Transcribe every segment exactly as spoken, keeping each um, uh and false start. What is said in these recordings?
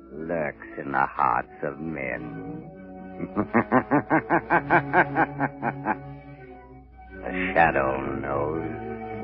lurks in the hearts of men. The shadow knows.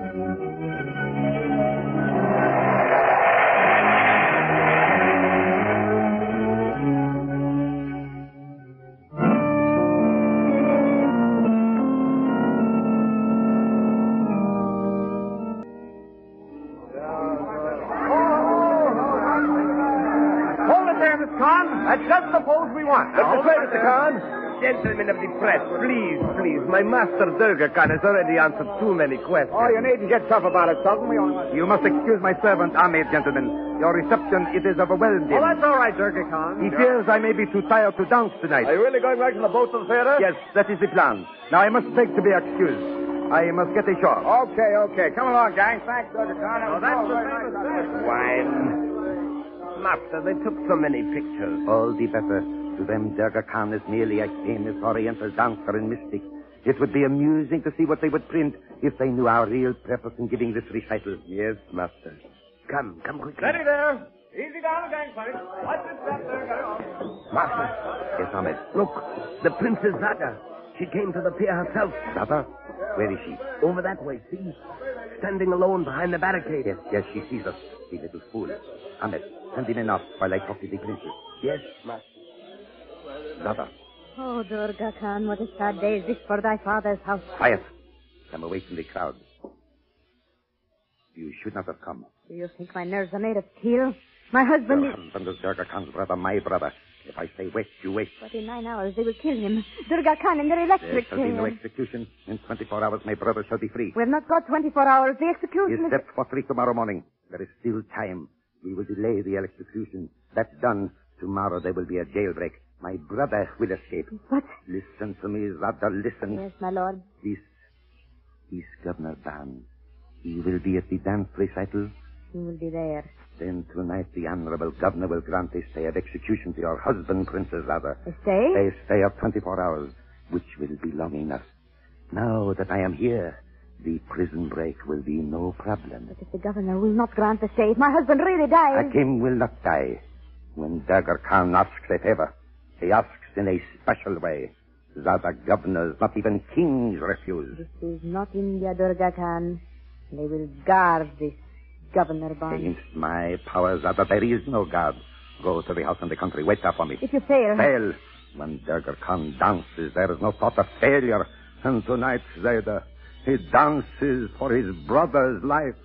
That's just the pose we want. What's the play, Mister Khan? Gentlemen of the press, please, please. My master Durga Khan has already answered too many questions. Oh, you needn't get tough about it, Sultan. We all... You must excuse my servant, Ahmed, gentlemen. Your reception, it is overwhelmed him. Oh, that's all right, Durga Khan. He fears I may be too tired to dance tonight. Are you really going back to the boat to the theater? Yes, that is the plan. Now, I must beg to be excused. I must get ashore. Okay, okay. Come along, gang. Thanks, Durga Khan. Oh, that's the famous wine. Master, they took so many pictures. All the better. To them, Durga Khan is merely a famous Oriental dancer and mystic. It would be amusing to see what they would print if they knew our real purpose in giving this recital. Yes, Master. Come, come quickly. Steady there. Easy down the gangplank. Watch it, step there. Get on. Master. Yes, Ahmed. Look, the Princess Zada. She came to the pier herself. Zada? Where is she? Over that way, see? Standing alone behind the barricade. Yes, yes, she sees us. The little fool. Ahmed, send him enough while I talk to the princess. Yes, Master. Zada. Oh, Durga Khan, what a sad day is this for thy father's house. Quiet. I'm away from the crowd. You should not have come. Do you think my nerves are made of steel? My husband Your is... husband is Durga Khan's brother, my brother. If I say wait, you wait. But in nine hours they will kill him. Durga Khan in their electric There shall be chair. no execution. In twenty-four hours, my brother shall be free. We have not got twenty-four hours. The He execution is is... set for three tomorrow morning. There is still time. We will delay the electrocution. That's done. Tomorrow there will be a jailbreak. My brother will escape. What? Listen to me, Zada, listen. Yes, my lord. This is Governor Barnes. He will be at the dance recital. He will be there. Then tonight the honorable governor will grant a stay of execution to your husband, Princess Zada. A stay? A stay of twenty-four hours, which will be long enough. Now that I am here, the prison break will be no problem. But if the governor will not grant the stay, if my husband really dies... Hakim will not die. When Durga Khan asks a favor, he asks in a special way. Zada governors, not even kings, refuse. This is not India, Durga Khan. They will guard this Governor Barnes. Against my powers, Zada, there is no guard. Go to the house in the country. Wait there for me. If you fail... Fail. When Durga Khan dances, there is no thought of failure. And tonight, Zada, he dances for his brother's life.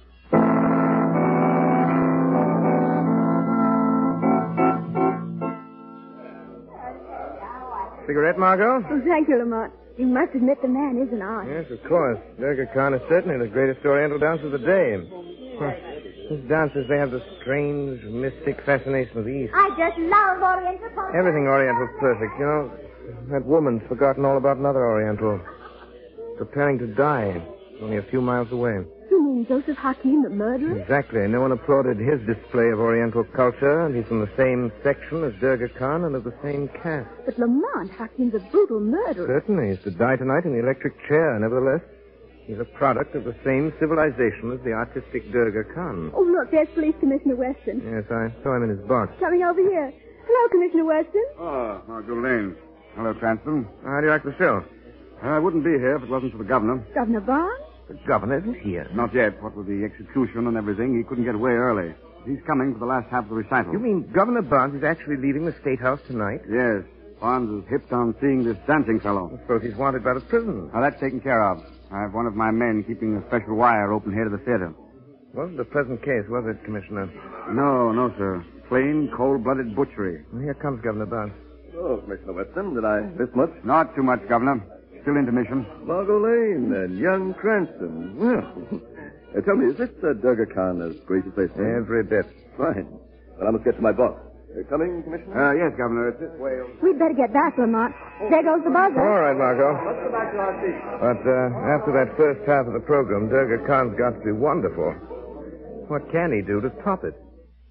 Cigarette, Margot? Oh, thank you, Lamont. You must admit the man is an art. Yes, of course. Durga Khan is certainly the greatest Oriental dancer of the day. Huh. His dances, they have the strange, mystic fascination of the East. I just love Oriental culture. Everything Oriental's perfect, you know. That woman's forgotten all about another Oriental. Preparing to die, only a few miles away. You mean Joseph Hakim, the murderer? Exactly. No one applauded his display of Oriental culture, and he's from the same section as Durga Khan and of the same caste. But Lamont, Hakim's a brutal murderer. Certainly. He's to die tonight in the electric chair. Nevertheless, he's a product of the same civilization as the artistic Durga Khan. Oh, look, there's Police Commissioner Weston. Yes, I saw him in his box. Coming over here. Hello, Commissioner Weston. Oh, Margot Lane. Hello, Cranston. How do you like the show? I wouldn't be here if it wasn't for the governor. Governor Barnes? The governor isn't here. Not yet. What with the execution and everything, he couldn't get away early. He's coming for the last half of the recital. You mean Governor Barnes is actually leaving the State House tonight? Yes. Barnes is hipped on seeing this dancing fellow. I suppose he's wanted by the prison. Now, that's taken care of. I have one of my men keeping a special wire open here to the theater. Wasn't the present case, was it, Commissioner? No, no, sir. Plain, cold-blooded butchery. Well, here comes Governor Barnes. Oh, Commissioner Weston, did I miss much? Not too much, Governor. Still intermission. Margot Lane and young Cranston. Well, uh, tell me, is this uh, Durga Khan as great as they say? Every bit. Fine. Well, I must get to my box. Uh, coming, Commissioner? Uh, yes, Governor. It's this way. We'd better get back, Lamont. There goes the buzzer. All right, Margot. Let's go back to our seats. But uh, after that first half of the program, Durga Khan's got to be wonderful. What can he do to top it?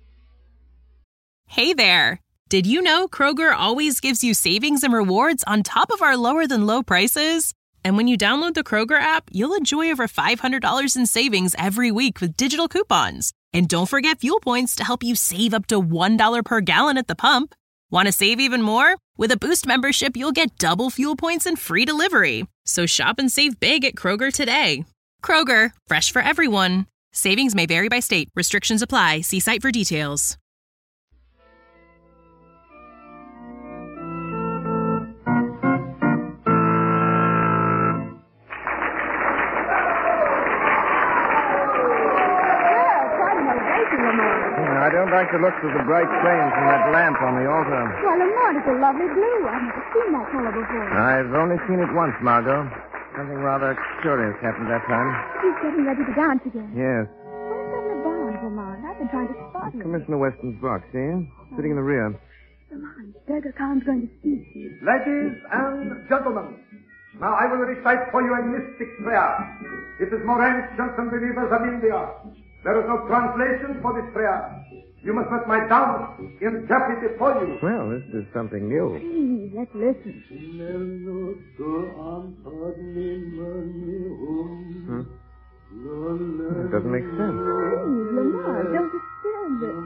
Hey there. Did you know Kroger always gives you savings and rewards on top of our lower-than-low prices? And when you download the Kroger app, you'll enjoy over five hundred dollars in savings every week with digital coupons. And don't forget fuel points to help you save up to one dollar per gallon at the pump. Want to save even more? With a Boost membership, you'll get double fuel points and free delivery. So shop and save big at Kroger today. Kroger, fresh for everyone. Savings may vary by state. Restrictions apply. See site for details. I don't like the looks of the bright flames from that lamp on the altar. Well, Lamont, it's a lovely blue. I've never seen that color before. I've only seen it once, Margot. Something rather curious happened that time. He's getting ready to dance again. Yes. Where's Governor Barnes, Lamont? I've been trying to spot him. Commissioner Weston's box, see? Sitting in the rear. Lamont, Durga Khan's going to speak to you. Ladies and gentlemen, now I will recite for you a mystic prayer. It is more ancient than the rivers of India. There is no translation for this prayer. You must let my dance interpret it for you. Well, this is something new. Please, let's listen. Hmm? It doesn't make sense. Please, Lamont, don't disturb it.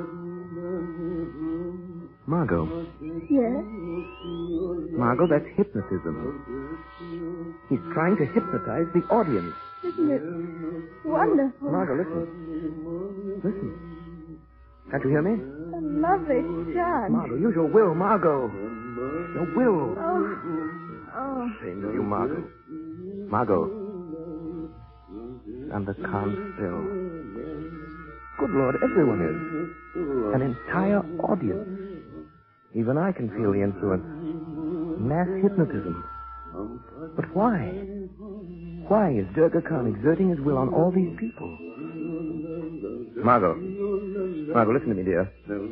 Margot. Yes? Margot, that's hypnotism. He's trying to hypnotize the audience. Isn't it wonderful? Margot, listen. Listen. Can't you hear me? A lovely chant. Margot, use your will, Margot. Your will. Oh. Oh. Shame of you, Margot. Margot. And the Khan still. Good Lord, everyone is. An entire audience. Even I can feel the influence. Mass hypnotism. But why? Why is Durga Khan exerting his will on all these people? Margot. Margot, listen to me, dear.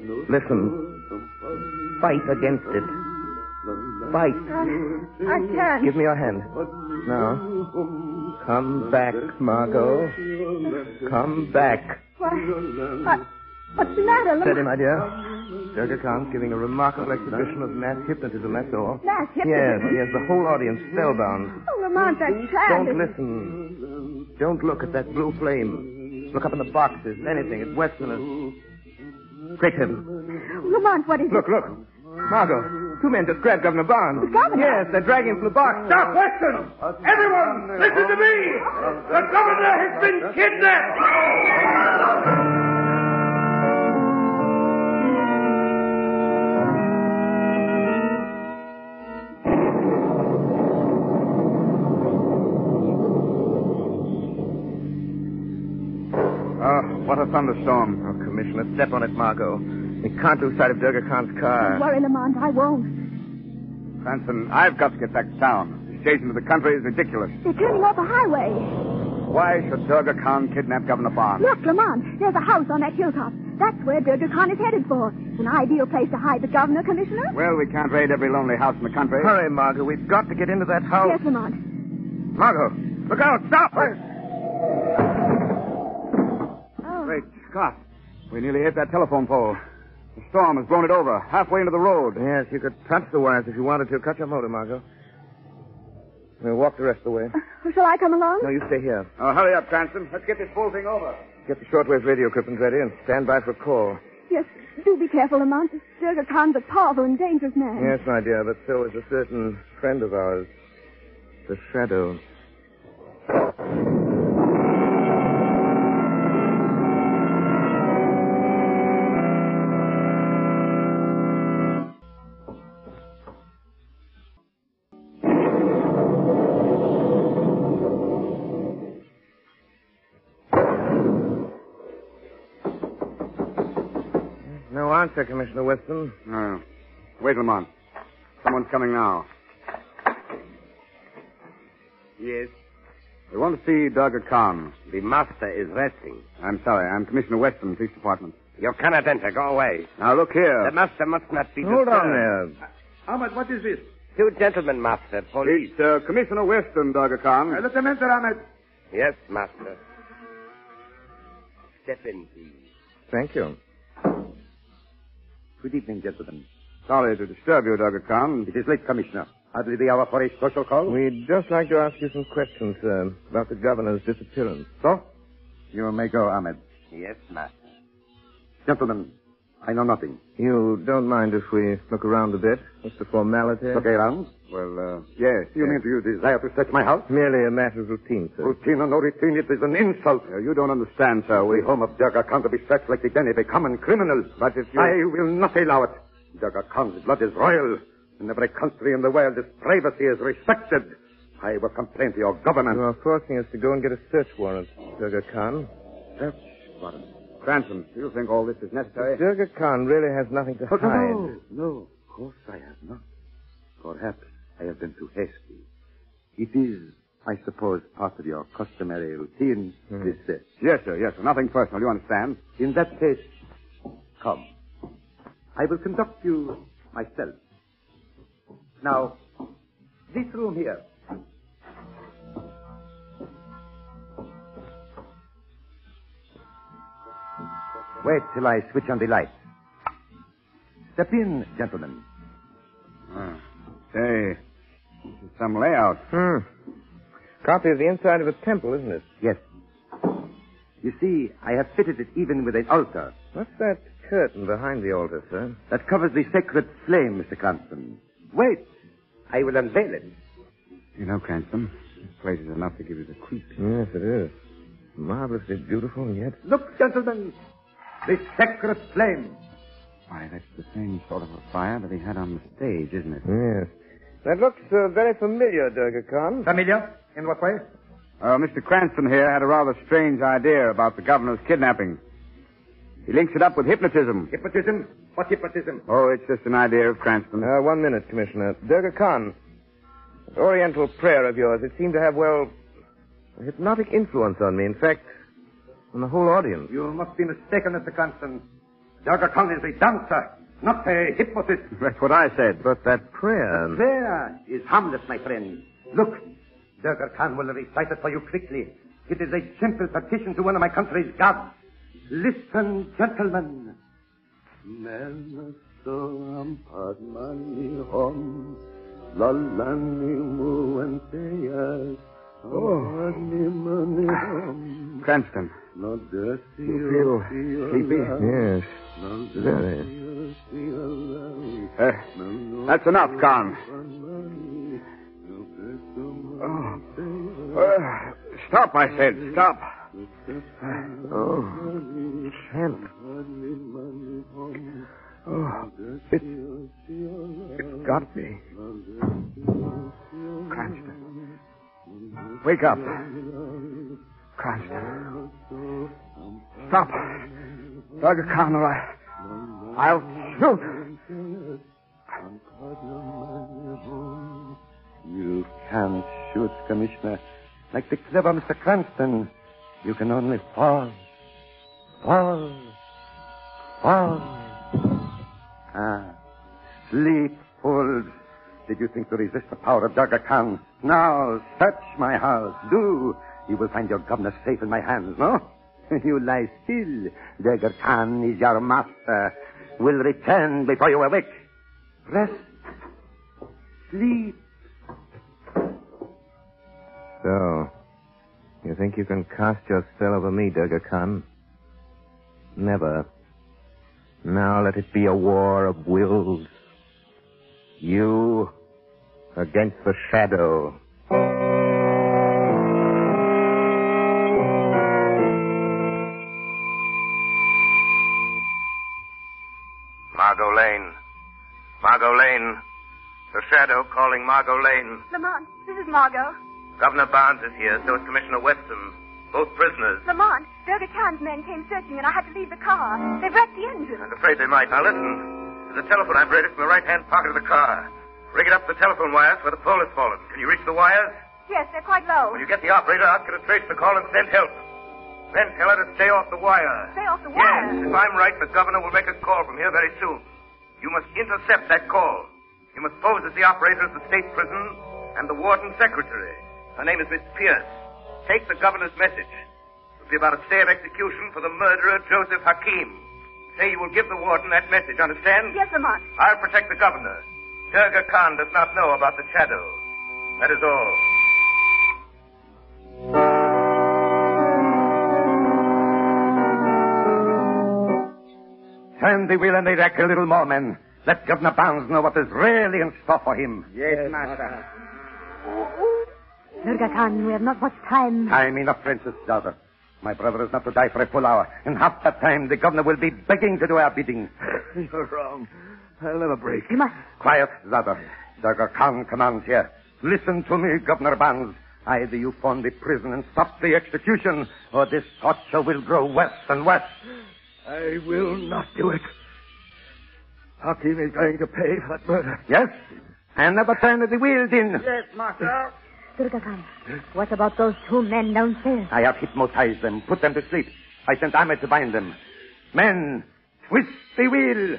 Listen. Fight against it. Fight. I, I can't. Give me your hand. Now. Come back, Margot. Come back. Why? What, what's the matter, Lamont? Steady, my dear. Durga Khan's giving a remarkable exhibition of mass hypnotism, that's all. Mass hypnotism? Yes, yes, the whole audience spellbound. Oh, Lamont, that chant. Don't is... listen. Don't look at that blue flame. Look up in the boxes, anything. It's Westerners. Great heaven. Lamont, what is Look, it? look. Margot, two men just grabbed Governor Barnes. The governor? Yes, they're dragging him from the box. Stop, Weston! Everyone, listen to me! The governor has been kidnapped! Oh, what a thunderstorm. Oh, Commissioner, step on it, Margot. We can't lose sight of Durga Khan's car. Don't worry, Lamont, I won't. Cranston, I've got to get back to town. This chase into the country is ridiculous. They're turning off the highway. Why should Durga Khan kidnap Governor Barnes? Look, Lamont, there's a house on that hilltop. That's where Durga Khan is headed for. It's an ideal place to hide the governor, Commissioner. Well, we can't raid every lonely house in the country. Hurry, Margot. We've got to get into that house. Yes, Lamont. Margot, look out. Stop. Oh. Great Scott. We nearly hit that telephone pole. The storm has blown it over, halfway into the road. Yes, you could touch the wires if you wanted to. Cut your motor, Margot. We'll walk the rest of the way. Uh, shall I come along? No, you stay here. Oh, hurry up, Cranston. Let's get this whole thing over. Get the shortwave radio equipment ready and stand by for a call. Yes, do be careful, Lamont. Durga Khan's a powerful and dangerous man. Yes, my dear, but so is a certain friend of ours, the Shadow. No answer, Commissioner Weston. No. Wait, Lamont. Someone's coming now. Yes. We want to see Durga Khan. The master is resting. I'm sorry. I'm Commissioner Weston, Police Department. You cannot enter. Go away. Now, look here. The master must not be Hold disturbed. on there. Ahmed, what is this? Two gentlemen, master. Police. It's uh, Commissioner Weston, Durga Khan. Uh, let them enter, Ahmed. Yes, master. Step in, please. Thank you. Good evening, gentlemen. Sorry to disturb you, Durga Khan. It is late, Commissioner. Hardly the hour for a social call. We'd just like to ask you some questions, sir, about the governor's disappearance. So? You may go, Ahmed. Yes, master. Gentlemen, I know nothing. You don't mind if we look around a bit? Just a formality? Look around? Well, uh, yes. You mean do you desire to search my house? Merely a matter of routine, sir. Routine or no routine, it is an insult. Uh, you don't understand, sir. We... The home of Durga Khan to be searched like the den of a common criminal. But if you... I will not allow it. Durga Khan's blood is royal. In every country in the world, his privacy is respected. I will complain to your government. You are forcing us to go and get a search warrant, Durga Khan. Search warrant? Cranston, do you think all this is necessary? Durga Khan really has nothing to Oh, hide. no, no, of course I have not. Perhaps I have been too hasty. It is, I suppose, part of your customary routine, Hmm. this search. Yes, sir, yes, sir. Nothing personal, you understand? In that case, come. I will conduct you myself. Now, this room here. Wait till I switch on the light. Step in, gentlemen. Ah. Say, this is some layout. Hmm. Copy of the inside of a temple, isn't it? Yes. You see, I have fitted it even with an altar. What's that curtain behind the altar, sir? That covers the sacred flame, Mister Cranston. Wait. I will unveil it. You know, Cranston, this place is enough to give you the creeps. Yes, it is. Marvelously beautiful, and yet... Look, gentlemen. The sacred flame. Why, that's the same sort of a fire that he had on the stage, isn't it? Yes. That looks uh, very familiar, Durga Khan. Familiar? In what way? Uh, Mister Cranston here had a rather strange idea about the governor's kidnapping. He links it up with hypnotism. Hypnotism? What hypnotism? Oh, it's just an idea of Cranston. Uh, one minute, Commissioner. Durga Khan, that Oriental prayer of yours, it seemed to have, well, a hypnotic influence on me. In fact, on the whole audience. You must be mistaken, Mister Cranston. Durga Khan is a dancer, not a hypnotist. That's what I said. But that prayer... Prayer is harmless, my friend. Look, Durga Khan will recite it for you quickly. It is a simple petition to one of my country's gods. Listen, gentlemen. Oh. Cranston. You feel sleepy? Yes, very. Uh, that's enough, Khan. Oh. Uh, stop, I said. Stop. Oh, chant. Oh, it, it got me. Cranston. Wake up. Cranston. Stop. Durga Khan, or I... I'll shoot. You can't shoot, Commissioner. Like the clever Mister Cranston, you can only fall. Fall. Fall. Ah, sleep, fools. Did you think to resist the power of Durga Khan? Now, search my house. Do. You will find your governor safe in my hands, no? You lie still. Durga Khan is your master. Will return before you awake. Rest. Sleep. So, you think you can cast your spell over me, Durga Khan? Never. Now let it be a war of wills. You against the shadow. Margot Lane. Margot Lane. The shadow calling Margot Lane. Lamont, this is Margot. Governor Barnes is here, so is Commissioner Weston. Both prisoners. Lamont, Durga Khan's men came searching and I had to leave the car. They've wrecked the engine. I'm afraid they might. Now listen. There's a telephone apparatus in the right-hand pocket of the car. Rig it up to the telephone wires where the pole has fallen. Can you reach the wires? Yes, they're quite low. When you get the operator, ask her to trace the call and send help. Then tell her to stay off the wire. Stay off the Yes, wire? if I'm right, the governor will make a call from here very soon. You must intercept that call. You must pose as the operator of the state prison and the warden secretary. Her name is Miss Pierce. Take the governor's message. It'll be about a stay of execution for the murderer, Joseph Hakim. Say you will give the warden that message, understand? Yes, Lamont. I'll protect the governor. Durga Khan does not know about the shadow. That is all. Turn the wheel and the rack a little more, men. Let Governor Barnes know what is really in store for him. Yes, master. Durga Khan, we have not much time. Time enough, Princess Daughter. My brother is not to die for a full hour. In half that time, the governor will be begging to do our bidding. You're wrong. I'll never break. You must. Quiet, Zada. Durga Khan commands here. Listen to me, Governor Barnes. Either you form the prison and stop the execution, or this torture will grow worse and worse. I will not do it. Hakim is going to pay for that murder. Yes? And never turn the wheels in. Yes, master. Durga Khan, what about those two men downstairs? I have hypnotized them, put them to sleep. I sent Ahmed to bind them. Men, twist the wheel.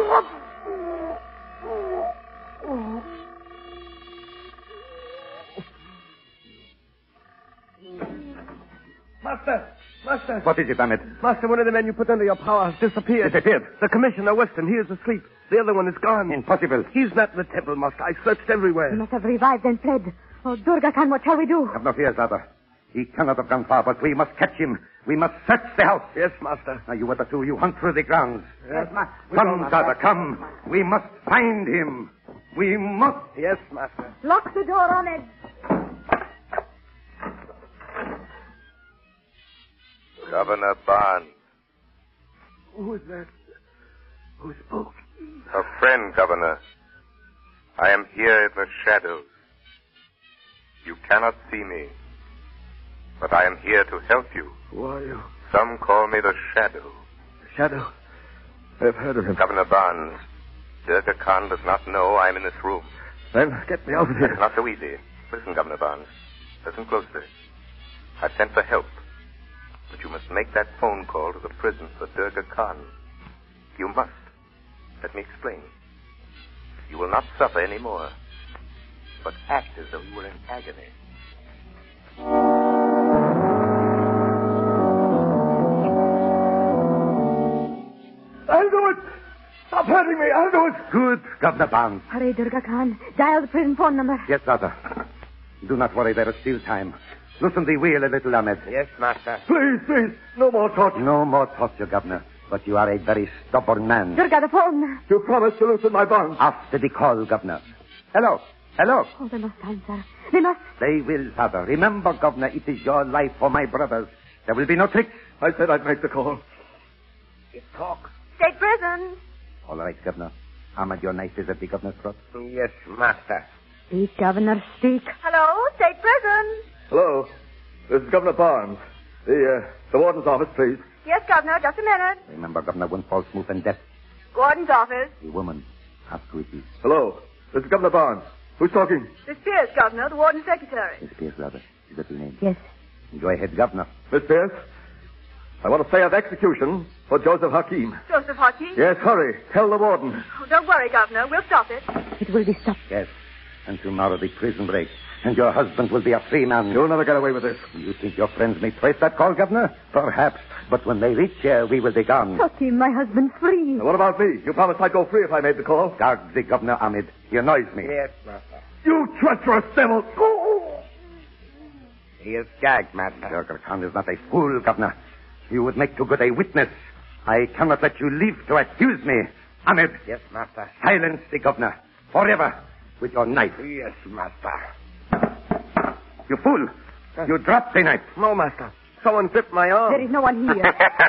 Master! Master! What is it, Ahmed? Master, one of the men you put under your power has disappeared. Disappeared? The Commissioner Weston, he is asleep. The other one is gone. Impossible. He's not in the temple, Master. I searched everywhere. He must have revived and fled. Oh, Durga Khan, what shall we do? Have no fear, Zada. He cannot have gone far, but we must catch him. We must search the house. Yes, Master. Now, you other two, you hunt through the grounds. Yes, master. Come, Zada, come. We must find him. We must. Yes, Master. Lock the door on it. Governor Barnes. Who is that? Who spoke? A friend, Governor. I am here in the shadows. You cannot see me, but I am here to help you. Who are you? Some call me the Shadow. Shadow? I've heard of him. Governor Barnes, Durga Khan does not know I'm in this room. Then get me out of here. It's not so easy. Listen, Governor Barnes. Listen closely. I've sent for help, but you must make that phone call to the prison for Durga Khan. You must. Let me explain. You will not suffer any more, but act as though you were in agony. I'll do it! Stop hurting me! I'll do it! Good, Governor Barnes. Hurry, Durga Khan. Dial the prison phone number. Yes, Zada. Do not worry, there is still time. Loosen the wheel a little, Ahmed. Yes, master. Please, please, no more torture. No more torture, Governor. But you are a very stubborn man. Durga, the phone. You promised to loosen my bonds. After the call, Governor. Hello. Hello. Oh, they must answer. They must. They will, Father. Remember, Governor, it is your life for my brothers. There will be no tricks. I said I'd make the call. You talk. State prison. All right, Governor. Ahmed, your knife is at the governor's throat. Yes, master. Speak, Governor, speak. Hello, state prison. Hello. This is Governor Barnes. The, uh, the warden's office, please. Yes, Governor, just a minute. Remember, Governor, one false move and death. Warden's office. The woman. Ask who it is. Hello. This is Governor Barnes. Who's talking? Miss Pierce, Governor, the warden's secretary. Miss Pierce, rather. Is that your name? Yes. Go ahead, Governor. Miss Pierce, I want to say of execution for Joseph Hakim. Joseph Hakim? Yes, hurry. Tell the warden. Oh, don't worry, Governor. We'll stop it. It will be stopped. Yes. And tomorrow the prison breaks. And your husband will be a free man. You'll never get away with this. You think your friends may trace that call, Governor? Perhaps. But when they reach here, we will be gone. Hakim, my husband's free. Now, what about me? You promised I'd go free if I made the call. Guard the Governor, Ahmed. He annoys me. Yes, master. You treacherous devil! He is gagged, master. Durga Khan is not a fool, Governor. You would make too good a witness. I cannot let you live to accuse me. Ahmed. Yes, master. Silence the Governor. Forever. With your knife. Yes, master. You fool. You dropped the knife. No, Master. Someone gripped my arm. There is no one here.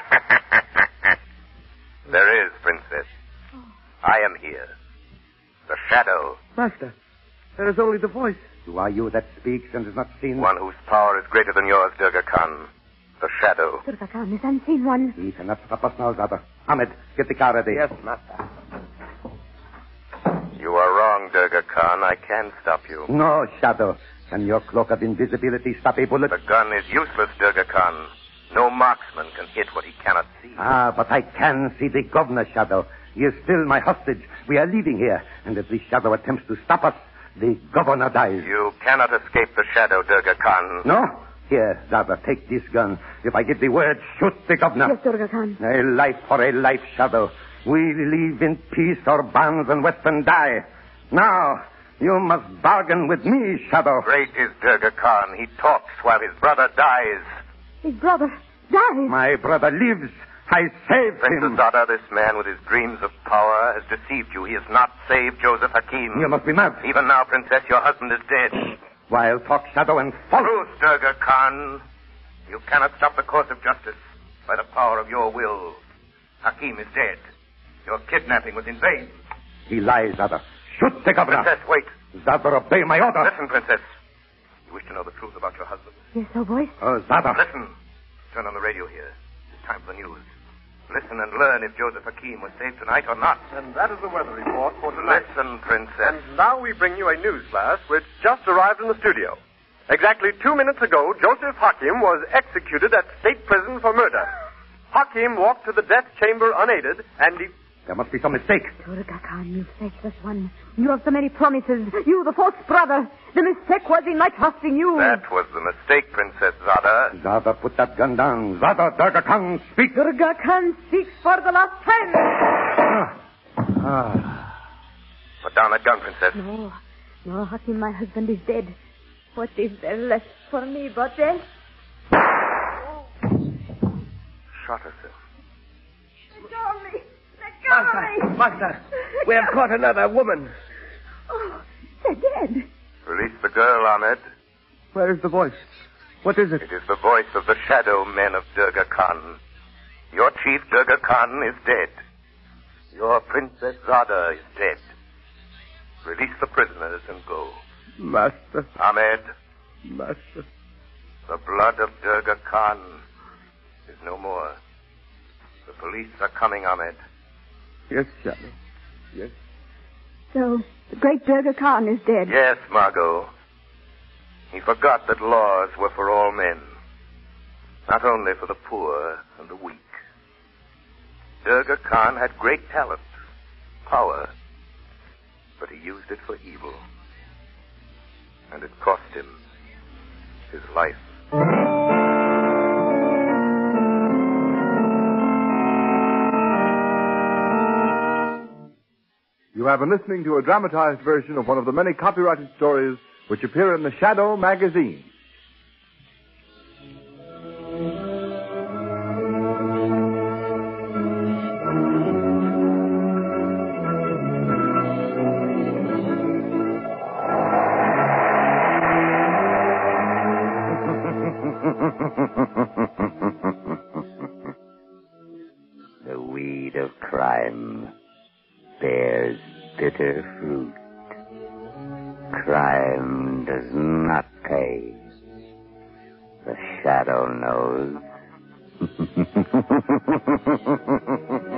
There is, Princess. I am here. The Shadow. Master, there is only the voice. Who are you that speaks and is not seen? One whose power is greater than yours, Durga Khan. The Shadow. Durga Khan is unseen one. He cannot stop us now, Zada. Ahmed, get the car ready. Yes, master. You are wrong, Durga Khan. I can stop you. No, Shadow. Can your cloak of invisibility stop a bullet? The gun is useless, Durga Khan. No marksman can hit what he cannot see. Ah, but I can see the Governor, Shadow. He is still my hostage. We are leaving here. And if the Shadow attempts to stop us, the Governor dies. You cannot escape the Shadow, Durga Khan. No? Here, Zada, take this gun. If I give the word, shoot the Governor. Yes, Durga Khan. A life for a life, Shadow. We live in peace or Barnes and Weston die. Now, you must bargain with me, Shadow. Great is Durga Khan. He talks while his brother dies. His brother dies. My brother lives, I saved Princess him. Zada, this man with his dreams of power has deceived you. He has not saved Joseph Hakim. You must be mad. Even now, Princess, your husband is dead. Wild talk, shadow, and false. Truth, Durga Khan. You cannot stop the course of justice by the power of your will. Hakim is dead. Your kidnapping was in vain. He lies, Zada. Shoot the governor. Princess, wait. Zada, obey my order. Listen, Princess. You wish to know the truth about your husband. Yes, oh, voice? Oh, Zada. Listen. Turn on the radio here. It's time for the news. Listen and learn if Joseph Hakim was saved tonight or not. And that is the weather report for tonight. Listen, Princess. And now we bring you a news flash which just arrived in the studio. Exactly two minutes ago, Joseph Hakim was executed at state prison for murder. Hakim walked to the death chamber unaided, and he... There must be some mistake. Durga Khan, you faithless one. You have so many promises. You, the false brother. The mistake was in my trusting you. That was the mistake, Princess Zada. Zada, put that gun down. Zada, Durga Khan, speak. Durga Khan speaks for the last time. Ah. Ah. Put down that gun, Princess. No. No, Hakim, my husband is dead. What is there left for me but death? Shot herself. Let go of me. Let go of me. Master, Master, we have caught another woman. Oh, they're dead. Release the girl, Ahmed. Where is the voice? What is it? It is the voice of the shadow men of Durga Khan. Your chief, Durga Khan, is dead. Your Princess Zada is dead. Release the prisoners and go. Master. Ahmed. Master. The blood of Durga Khan is no more. The police are coming, Ahmed. Yes, Shadow. Yes. So, the great Durga Khan is dead. Yes, Margot. He forgot that laws were for all men, not only for the poor and the weak. Durga Khan had great talent, power, but he used it for evil. And it cost him his life. You have been listening to a dramatized version of one of the many copyrighted stories which appear in the Shadow magazine. The weed of crime bears bitter fruit. Crime does not pay. The shadow knows.